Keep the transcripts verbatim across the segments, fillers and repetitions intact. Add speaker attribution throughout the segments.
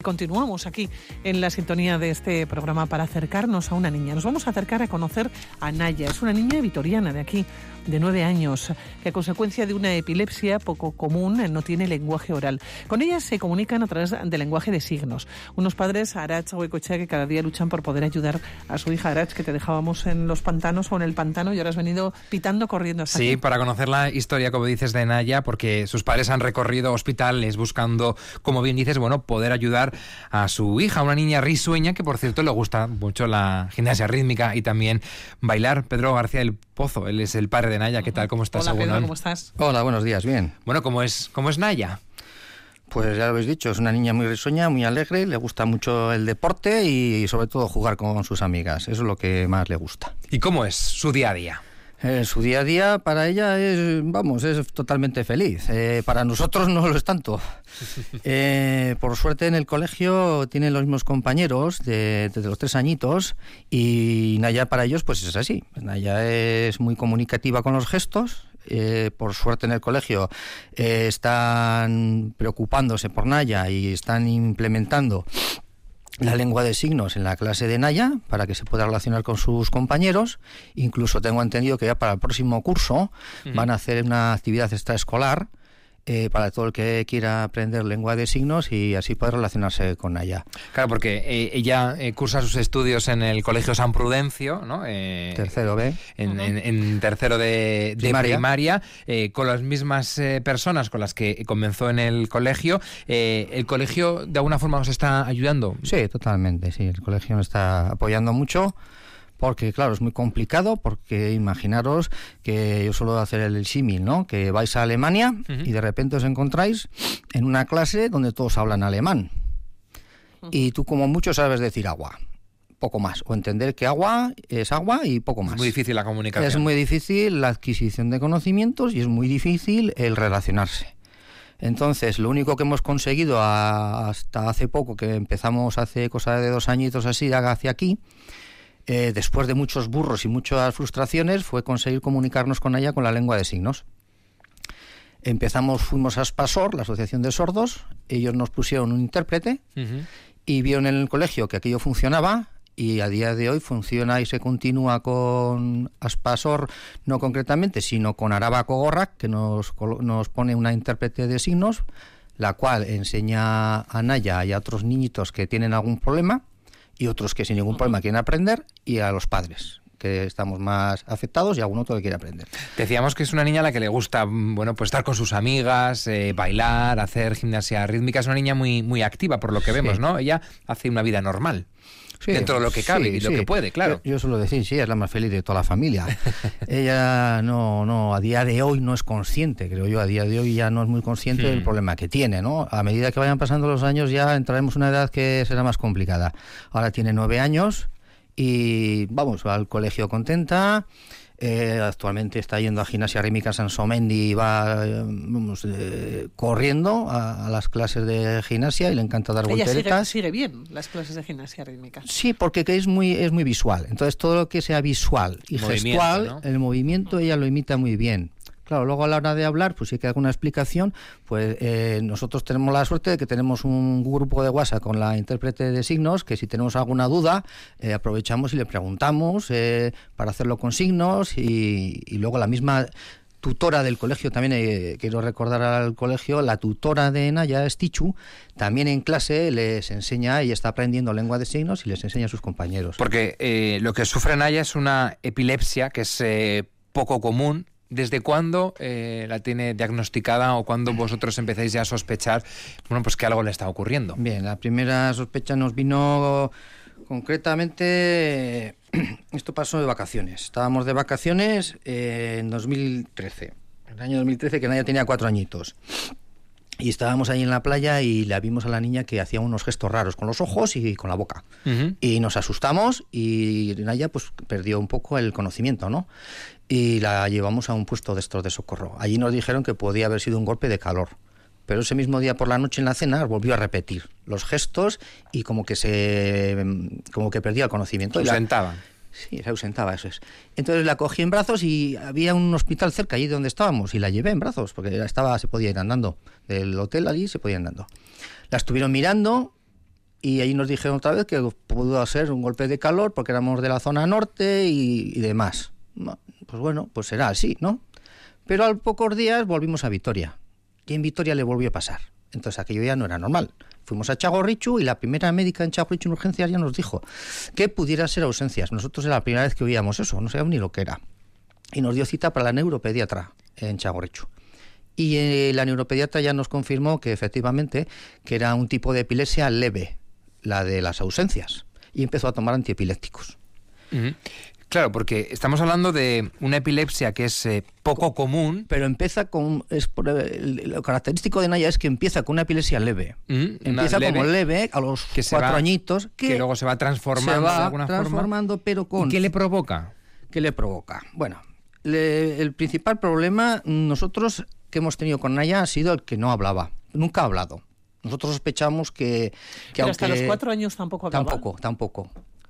Speaker 1: Continuamos aquí en la sintonía de este programa para acercarnos a una niña. Nos vamos a acercar a conocer a Naya. Es una niña vitoriana de aquí, de nueve años, que a consecuencia de una epilepsia poco común no tiene lenguaje oral. Con ella se comunican a través del lenguaje de signos. Unos padres, Arach Goicoechea, que cada día luchan por poder ayudar a su hija. Arach, que te dejábamos en los pantanos o en el pantano y ahora has venido pitando, corriendo hasta
Speaker 2: Sí,
Speaker 1: aquí.
Speaker 2: Para conocer la historia, como dices, de Naya, porque sus padres han recorrido hospitales buscando, como bien dices, bueno, poder ayudar a su hija, una niña risueña que, por cierto, le gusta mucho la gimnasia rítmica y también bailar. Pedro García del Pozo, él es el padre de Naya. ¿Qué tal? ¿Cómo estás?
Speaker 1: Hola, Pedro, ¿cómo estás?
Speaker 3: Hola, buenos días, bien.
Speaker 2: Bueno, ¿cómo es, cómo es Naya?
Speaker 3: Pues ya lo habéis dicho, es una niña muy risueña, muy alegre, le gusta mucho el deporte y sobre todo jugar con sus amigas. Eso es lo que más le gusta.
Speaker 2: ¿Y cómo es su día a día?
Speaker 3: Eh, su día a día para ella es, vamos, es totalmente feliz. Eh, para nosotros no lo es tanto. Eh, por suerte en el colegio tienen los mismos compañeros de, desde los tres añitos y Naya para ellos pues es así. Naya es muy comunicativa con los gestos. Eh, por suerte en el colegio eh, están preocupándose por Naya y están implementando la lengua de signos en la clase de Naya para que se pueda relacionar con sus compañeros. Incluso tengo entendido que ya para el próximo curso uh-huh. van a hacer una actividad extraescolar eh, para todo el que quiera aprender lengua de signos y así poder relacionarse con Naya.
Speaker 2: Claro, porque eh, ella eh, cursa sus estudios en el Colegio San Prudencio, ¿no? Eh,
Speaker 3: tercero B.
Speaker 2: En, uh-huh. en, en tercero de, de primaria, primaria eh, con las mismas eh, personas con las que comenzó en el colegio. Eh, ¿El colegio de alguna forma os está ayudando?
Speaker 3: Sí, totalmente, sí. El colegio nos está apoyando mucho. Porque, claro, es muy complicado, porque imaginaros que yo suelo hacer el símil, ¿no? Que vais a Alemania uh-huh. y de repente os encontráis en una clase donde todos hablan alemán. Uh-huh. Y tú como mucho sabes decir agua, poco más. O entender que agua es agua y poco más.
Speaker 2: Es muy difícil la comunicación.
Speaker 3: Es muy difícil la adquisición de conocimientos y es muy difícil el relacionarse. Entonces, lo único que hemos conseguido a, hasta hace poco, que empezamos hace cosa de dos añitos así, hacia aquí, Eh, después de muchos burros y muchas frustraciones, fue conseguir comunicarnos con ella con la lengua de signos. Empezamos, fuimos a Spasor, la Asociación de Sordos, ellos nos pusieron un intérprete uh-huh. y vieron en el colegio que aquello funcionaba y a día de hoy funciona y se continúa con Aspasor, no concretamente, sino con Araba Kogorrak, que nos, nos pone una intérprete de signos, la cual enseña a Naya y a otros niñitos que tienen algún problema y otros que sin ningún problema quieren aprender, y a los padres, que estamos más afectados, y algún otro que quiere aprender.
Speaker 2: Decíamos que es una niña a la que le gusta, bueno, pues estar con sus amigas, eh, bailar, hacer gimnasia rítmica. Es una niña muy, muy activa, por lo que vemos, sí. ¿no? Ella hace una vida normal. Sí, dentro de lo que cabe sí, y lo sí. que puede, claro.
Speaker 3: Yo, yo suelo decir, sí, es la más feliz de toda la familia. Ella no, no, a día de hoy no es consciente, creo yo, a día de hoy ya no es muy consciente hmm. del problema que tiene, ¿no? A medida que vayan pasando los años ya entraremos en una edad que será más complicada. Ahora tiene nueve años y, vamos, va al colegio contenta. Eh, actualmente está yendo a gimnasia rítmica San Somendi y va eh, vamos, eh, corriendo a, a las clases de gimnasia y le encanta dar
Speaker 1: Ella
Speaker 3: volteretas.
Speaker 1: Sigue, sigue bien las clases de gimnasia rítmica.
Speaker 3: Sí, porque es muy, es muy visual. Entonces todo lo que sea visual y movimiento, gestual, ¿no? El movimiento ella lo imita muy bien. Claro, luego a la hora de hablar, pues si hay que dar alguna explicación, pues eh, nosotros tenemos la suerte de que tenemos un grupo de WhatsApp con la intérprete de signos, que si tenemos alguna duda, eh, aprovechamos y le preguntamos eh, para hacerlo con signos, y, y luego la misma tutora del colegio, también eh, quiero recordar al colegio, la tutora de Naya, Stichu, también en clase les enseña, ella está aprendiendo lengua de signos y les enseña a sus compañeros.
Speaker 2: Porque eh, lo que sufre Naya es una epilepsia que es eh, poco común. ¿Desde cuándo eh, la tiene diagnosticada o cuándo vosotros empezáis ya a sospechar, bueno, pues que algo le está ocurriendo?
Speaker 3: Bien, la primera sospecha nos vino concretamente, esto pasó de vacaciones. Estábamos de vacaciones eh, en dos mil trece, en el año dos mil trece, que Naya tenía cuatro añitos. Y estábamos ahí en la playa y la vimos a la niña que hacía unos gestos raros con los ojos y con la boca. Uh-huh. Y nos asustamos y Naya pues perdió un poco el conocimiento, ¿no? Y la llevamos a un puesto de estos de socorro. Allí nos dijeron que podía haber sido un golpe de calor. Pero ese mismo día por la noche en la cena volvió a repetir los gestos y como que se como que perdía el conocimiento.
Speaker 2: Se ausentaba.
Speaker 3: Sí, se ausentaba, eso es. Entonces la cogí en brazos y había un hospital cerca allí donde estábamos y la llevé en brazos porque estaba se podía ir andando. Del hotel allí se podía ir andando. La estuvieron mirando y ahí nos dijeron otra vez que pudo ser un golpe de calor porque éramos de la zona norte y, y demás. Pues bueno, pues será así, ¿no? Pero al pocos días volvimos a Vitoria, y en Vitoria le volvió a pasar. Entonces aquello ya no era normal. Fuimos a Txagorritxu y la primera médica en Txagorritxu en urgencias ya nos dijo que pudiera ser ausencias. Nosotros era la primera vez que oíamos eso, no sabíamos ni lo que era. Y nos dio cita para la neuropediatra en Txagorritxu. Y eh, la neuropediatra ya nos confirmó que efectivamente que era un tipo de epilepsia leve, la de las ausencias. Y empezó a tomar antiepilépticos.
Speaker 2: Uh-huh. Claro, porque estamos hablando de una epilepsia que es eh, poco común.
Speaker 3: Pero empieza con... Es por, el, lo característico de Naya es que empieza con una epilepsia leve. Mm, empieza leve, como leve a los que cuatro va, añitos. Que,
Speaker 2: que luego se va transformando
Speaker 3: se va
Speaker 2: de alguna
Speaker 3: transformando,
Speaker 2: forma.
Speaker 3: Pero con...
Speaker 2: ¿Y qué le provoca?
Speaker 3: ¿Qué le provoca? Bueno, le, el principal problema nosotros que hemos tenido con Naya ha sido el que no hablaba. Nunca ha hablado. Nosotros sospechamos que... que
Speaker 1: pero
Speaker 3: aunque,
Speaker 1: hasta los cuatro años tampoco hablaba.
Speaker 3: Tampoco, tampoco.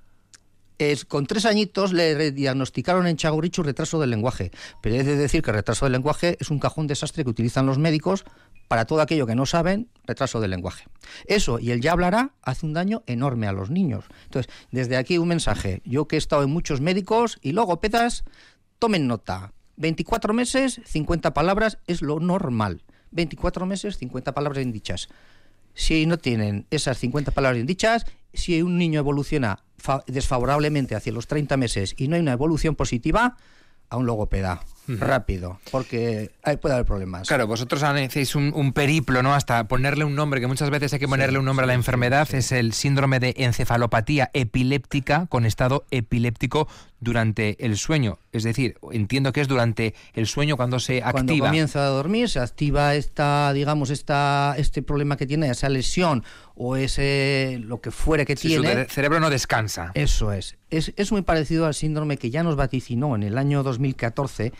Speaker 3: Es, con tres añitos le diagnosticaron en Txagorritxu retraso del lenguaje, pero he de decir que el retraso del lenguaje es un cajón desastre que utilizan los médicos para todo aquello que no saben, retraso del lenguaje. Eso y el ya hablará hace un daño enorme a los niños. Entonces, desde aquí un mensaje. Yo que he estado en muchos médicos y logopedas, tomen nota. veinticuatro meses, cincuenta palabras es lo normal. veinticuatro meses, cincuenta palabras bien dichas. Si no tienen esas cincuenta palabras bien dichas, si un niño evoluciona desfavorablemente hacia los treinta meses y no hay una evolución positiva, a un logopeda. Uh-huh. Rápido, porque ahí puede haber problemas.
Speaker 2: Claro, vosotros hacéis un, un periplo, ¿no? Hasta ponerle un nombre, que muchas veces hay que ponerle sí, un nombre sí, a la enfermedad. Sí, sí. Es el síndrome de encefalopatía epiléptica con estado epiléptico durante el sueño. Es decir, entiendo que es durante el sueño cuando se activa.
Speaker 3: Cuando comienza a dormir, se activa esta, digamos, esta, este problema que tiene, esa lesión o ese lo que fuere que
Speaker 2: sí,
Speaker 3: tiene.
Speaker 2: Su cerebro no descansa.
Speaker 3: Eso es. es. Es muy parecido al síndrome que ya nos vaticinó en el año dos mil catorce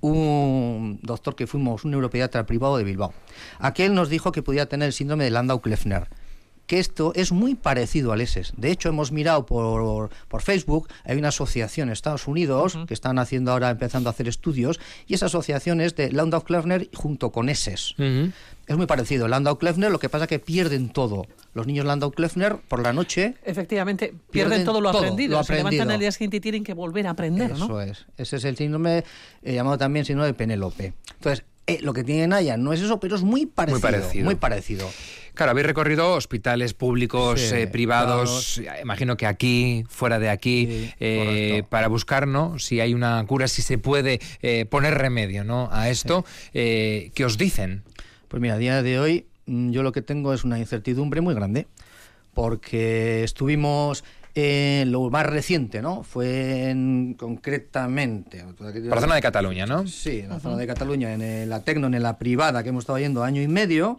Speaker 3: un doctor que fuimos, un neuropediatra privado de Bilbao. Aquel nos dijo que podía tener el síndrome de Landau-Kleffner, que esto es muy parecido al E S E S. De hecho, hemos mirado por, por Facebook, hay una asociación en Estados Unidos uh-huh. que están haciendo ahora, empezando a hacer estudios, y esa asociación es de Landau-Kleffner junto con E S E S. Uh-huh. Es muy parecido. Landau-Kleffner, lo que pasa es que pierden todo. Los niños Landau-Kleffner, por la noche...
Speaker 1: Efectivamente, pierden, pierden todo lo todo, aprendido. Lo aprendido. Se levantan al día siguiente y tienen que volver a aprender,
Speaker 3: Eso
Speaker 1: ¿no?
Speaker 3: es. Ese es el síndrome eh, llamado también síndrome de Penélope. Entonces, eh, lo que tiene Naya no es eso, pero es muy parecido. Muy parecido. Muy parecido.
Speaker 2: Claro, habéis recorrido hospitales públicos, sí, eh, privados, claro. Imagino que aquí, fuera de aquí, sí, eh, para buscar, ¿no? Si hay una cura, si se puede eh, poner remedio, ¿no? A esto. Sí. Eh, ¿qué os dicen?
Speaker 3: Pues mira, a día de hoy yo lo que tengo es una incertidumbre muy grande, porque estuvimos... Eh, lo más reciente, ¿no? Fue en, concretamente...
Speaker 2: Por la zona de Cataluña, ¿no?
Speaker 3: Sí, en la uh-huh. zona de Cataluña, en la Tecnon, en la privada, que hemos estado yendo año y medio,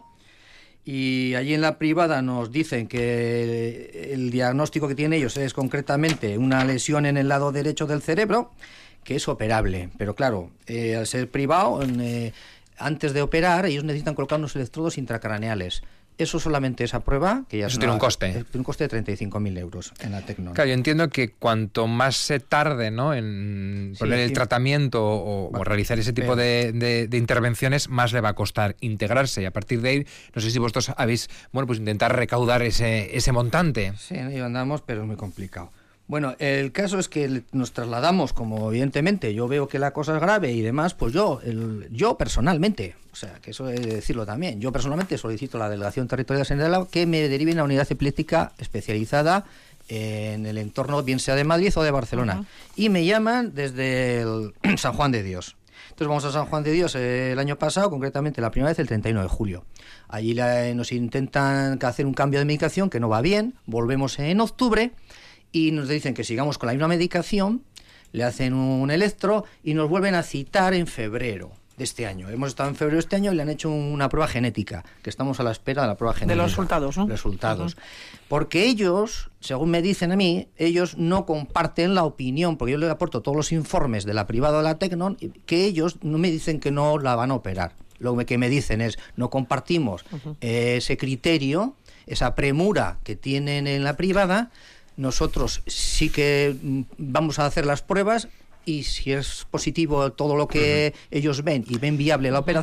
Speaker 3: y allí en la privada nos dicen que el diagnóstico que tienen ellos es concretamente una lesión en el lado derecho del cerebro, que es operable. Pero claro, eh, al ser privado, eh, antes de operar, ellos necesitan colocar unos electrodos intracraneales. Eso solamente esa prueba, que ya
Speaker 2: Eso tiene una, un coste.
Speaker 3: Tiene un coste de treinta y cinco mil euros en la Tecnon.
Speaker 2: Claro, yo entiendo que cuanto más se tarde, ¿no? en sí, poner el sí. tratamiento o, o realizar ese tipo de, de, de intervenciones, más le va a costar integrarse. Y a partir de ahí, no sé si vosotros habéis, bueno, pues intentar recaudar ese, ese montante.
Speaker 3: Sí, ahí andamos, pero es muy complicado. Bueno, el caso es que nos trasladamos, como evidentemente yo veo que la cosa es grave y demás, pues yo, el, yo personalmente, o sea, que eso he de decirlo también, yo personalmente solicito a la Delegación Territorial de Sanidad que me deriven a una unidad epiléptica especializada en el entorno, bien sea de Madrid o de Barcelona. Uh-huh. Y me llaman desde el San Juan de Dios. Entonces vamos a San Juan de Dios eh, el año pasado, concretamente la primera vez el treinta y nueve de julio. Allí la, nos intentan hacer un cambio de medicación que no va bien, volvemos en octubre, y nos dicen que sigamos con la misma medicación, le hacen un electro y nos vuelven a citar en febrero de este año. Hemos estado en febrero de este año y le han hecho una prueba genética, que estamos a la espera de la prueba genética.
Speaker 1: De los resultados, ¿no?
Speaker 3: Resultados. Uh-huh. Porque ellos, según me dicen a mí, ellos no comparten la opinión, porque yo les aporto todos los informes de la privada de la Tecnon, que ellos no me dicen que no la van a operar. Lo que me dicen es, no compartimos uh-huh. ese criterio, esa premura que tienen en la privada. Nosotros sí que vamos a hacer las pruebas y si es positivo todo lo que uh-huh. ellos ven y ven viable la operación,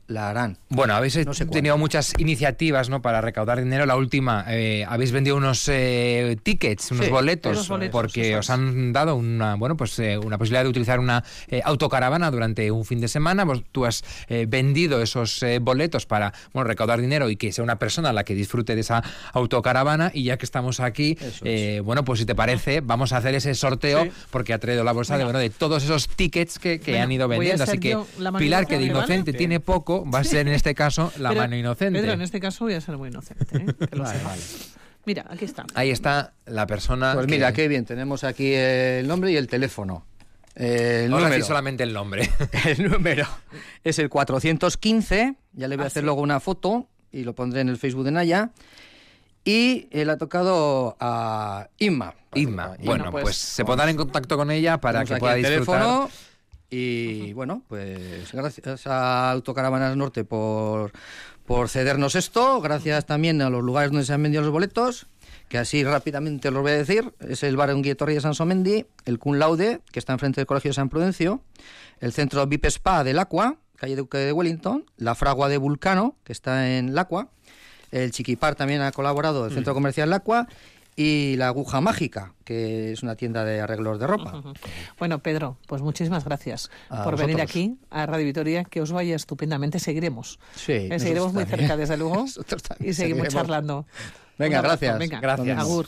Speaker 3: la harán.
Speaker 2: Bueno, habéis
Speaker 3: No sé
Speaker 2: tenido
Speaker 3: cuándo.
Speaker 2: muchas iniciativas, ¿no?, para recaudar dinero. La última, eh, habéis vendido unos eh, tickets, unos
Speaker 3: Sí,
Speaker 2: boletos,
Speaker 1: unos boletos,
Speaker 2: porque
Speaker 1: eso
Speaker 2: os
Speaker 1: es.
Speaker 2: han dado una, bueno, pues eh, una posibilidad de utilizar una eh, autocaravana durante un fin de semana. Vos, tú has eh, vendido esos eh, boletos para, bueno, recaudar dinero y que sea una persona la que disfrute de esa autocaravana. Y ya que estamos aquí,
Speaker 3: Eso
Speaker 2: eh, bueno, pues si te parece, vamos a hacer ese sorteo,
Speaker 1: Sí.
Speaker 2: porque ha traído la bolsa de, bueno, de todos esos tickets que, que
Speaker 1: Venga,
Speaker 2: han ido
Speaker 1: voy a
Speaker 2: vendiendo.
Speaker 1: ser
Speaker 2: Así que
Speaker 1: yo la mano
Speaker 2: Pilar, que de
Speaker 1: inocente, ¿vale?
Speaker 2: inocente tiene poco, va a ser en este caso la
Speaker 1: Pero,
Speaker 2: mano inocente.
Speaker 1: Pedro, en este caso voy a ser muy inocente, ¿eh? Que lo
Speaker 3: Vale,
Speaker 1: sepas.
Speaker 3: vale.
Speaker 1: Mira, aquí está.
Speaker 2: Ahí está la persona.
Speaker 3: Pues
Speaker 2: que-
Speaker 3: mira, qué bien, tenemos aquí el nombre y el teléfono. Eh, el
Speaker 2: Vamos a
Speaker 3: número,
Speaker 2: decir solamente el nombre.
Speaker 3: el número es el cuatrocientos quince, ya le voy a
Speaker 1: Ah,
Speaker 3: hacer
Speaker 1: sí.
Speaker 3: luego una foto y lo pondré en el Facebook de Naya. Y él ha tocado a Inma.
Speaker 2: Inma. Bueno, pues,
Speaker 1: pues,
Speaker 2: se pondrán en contacto con ella para
Speaker 3: Tenemos
Speaker 2: que
Speaker 3: aquí
Speaker 2: pueda
Speaker 3: el
Speaker 2: disfrutar.
Speaker 3: teléfono. Y bueno, pues gracias a Autocaravanas Norte por, por cedernos esto. Gracias también a los lugares donde se han vendido los boletos, que así rápidamente os los voy a decir. Es el bar Unguietorri de San Somendi, el Cum Laude, que está enfrente del Colegio de San Prudencio, el centro V I P Spa del Aqua, calle Duque de Wellington, la Fragua de Vulcano, que está en el Aqua, el Chiquipar también ha colaborado, el centro comercial del Aqua, y la Aguja Mágica, que es una tienda de arreglos de ropa.
Speaker 1: Ujú. Bueno, Pedro, pues muchísimas gracias
Speaker 3: A
Speaker 1: por venir
Speaker 3: vosotros.
Speaker 1: aquí a Radio Vitoria, que os vaya estupendamente. Seguiremos.
Speaker 3: Sí,
Speaker 1: Eh, seguiremos muy
Speaker 3: nosotros también.
Speaker 1: cerca, desde luego,
Speaker 3: Nosotros también
Speaker 1: y seguimos
Speaker 3: seguiremos.
Speaker 1: charlando.
Speaker 3: Venga,
Speaker 1: Un abrazo,
Speaker 3: gracias.
Speaker 1: Venga,
Speaker 2: Gracias.
Speaker 1: agur.